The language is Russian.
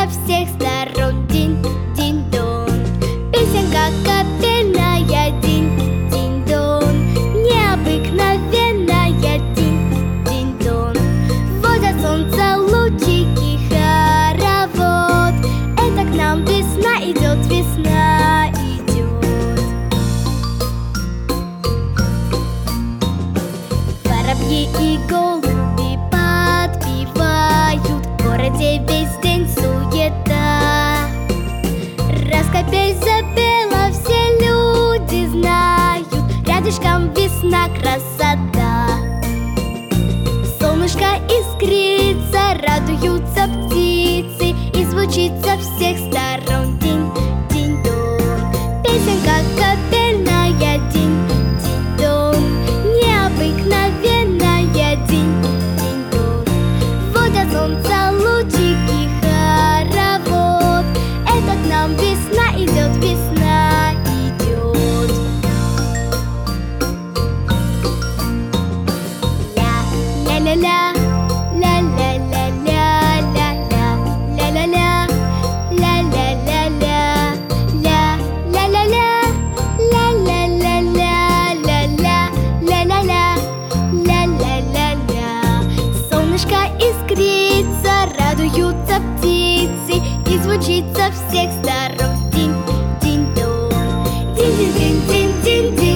всех сторон. Динь-динь-дон, песенка капельная. Динь-динь-дон, необыкновенная. Динь-динь-дон, вводят солнце лучики хоровод. Это к нам весна идет, весна идет. Воробьи и голуби подпевают, в городе весь день суета. Раз капель запела, все люди знают, рядышком весна, красота. Солнышко искрится, радуются птицы, и звучит со всех сторон. Динь-динь-дон, песенка капельная. Динь-динь-дон, необыкновенная. Динь-динь-дон, вводят солнце лучики хоровод. Это к нам весна идет, весна идет. Ля-ля-ля-ля, ля-ля-ля-ля, ля-ля-ля, ля-ля-ля-ля, ля-ля-ля-ля, ля-ля-ля-ля, ля-ля-ля-ля. Солнышко искрится, радуются птицы, и звучит со всех сторон. Динь-динь-дон, динь-динь-динь-динь-динь.